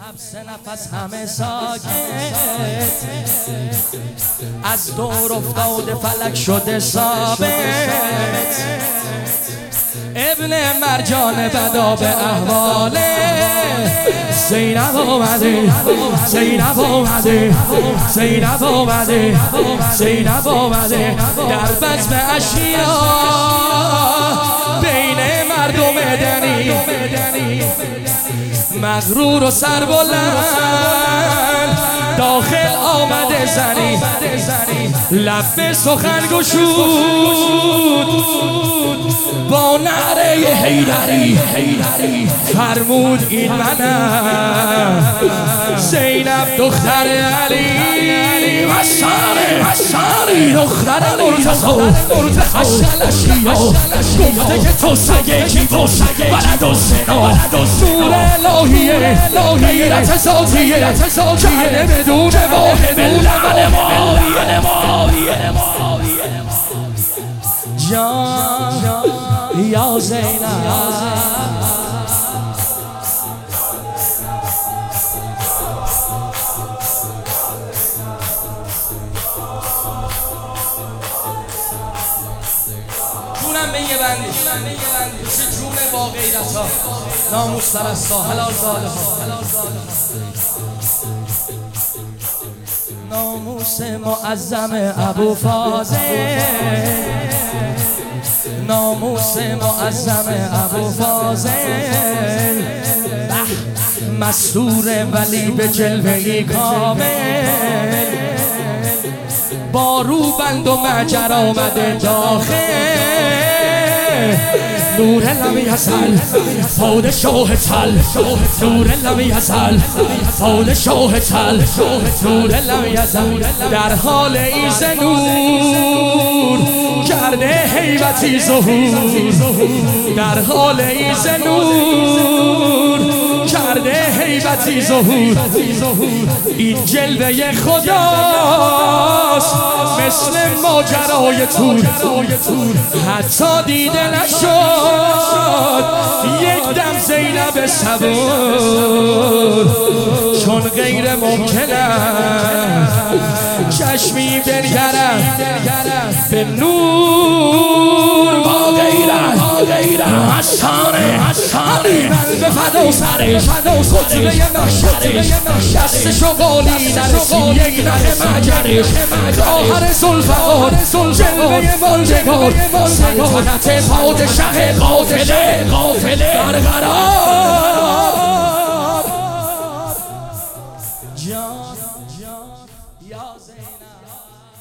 حبس نفس همه ساکت، از دور افتاده فلک شده ثابت. ابن مرجان بدا به احواله، زینب آمده، زینب آمده، زینب آمده، زینب آمده. در بزم اشیا بین مردم دنی، مغرور و سربلند داخل آمده زنی، لب به سخن گشود با نعره حیدری، فرمود این منم زینب دختر علی، وساری دختر مرتضی، حشل اشیا گفته که تو سگه کی باش ولد و زنا، نور الهیه غیرت ذاتیه کرده بدون واحد لعن معاویه. جان یا زینب جونم به یه بندی مثل جون با غیرت ها، ناموس پرستا، حلال زاده ها، ناموس معظم ابو فاضل، ناموس معظم ابو فاضل، مستور ولی به جلوه‌ای کامل، با روبند و مجر آمده داخل، نور لمی حسن پادشاه تل، نور لمی حسن پادشاه تل، نور لمی حسن در حال ایز نور کرده هیبتی ظهور، در حال ایز نور کرده هیبتی ظهور. این جلوه خداست مثل ماجرای تور، حتی دیده نشد یک دم زینب صبور، چون غیر ممکنه چشمی بنگرم به نور با غیرت حسانه به فدا سرش خطبه محشرش، دستشو قالی نرسی یک نخ مجرش، آهر زلفقار جلوه ماندگار، سلطنت پادشه قافله برقرار. جان یا زینب